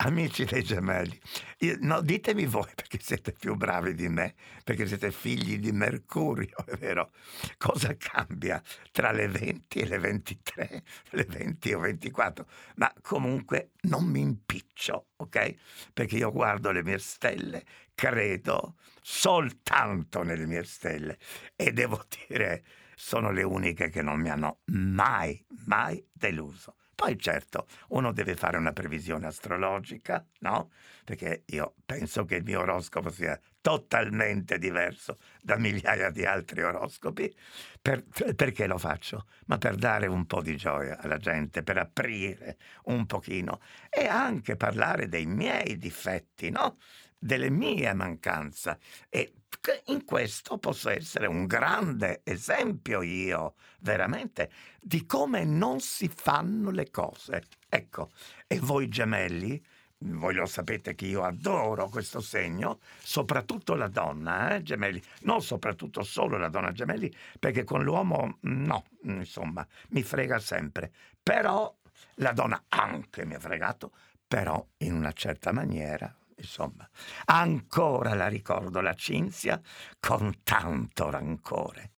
amici dei gemelli, no, ditemi voi perché siete più bravi di me, perché siete figli di Mercurio, è vero? Cosa cambia tra le 20 e le 23, le 20 o 24? Ma comunque non mi impiccio, ok? Perché io guardo le mie stelle, credo soltanto nelle mie stelle e devo dire sono le uniche che non mi hanno mai deluso. Poi certo, uno deve fare una previsione astrologica, no? Perché io penso che il mio oroscopo sia totalmente diverso da migliaia di altri oroscopi. Perché lo faccio? Ma per dare un po' di gioia alla gente, per aprire un pochino e anche parlare dei miei difetti, no? Delle mie mancanze. E in questo posso essere un grande esempio io, veramente, di come non si fanno le cose. Ecco, e voi gemelli, voi lo sapete che io adoro questo segno, soprattutto la donna, gemelli, non soprattutto solo la donna gemelli, perché con l'uomo no, insomma, mi frega sempre. Però la donna anche mi ha fregato, però in una certa maniera, insomma. Ancora la ricordo la Cinzia con tanto rancore.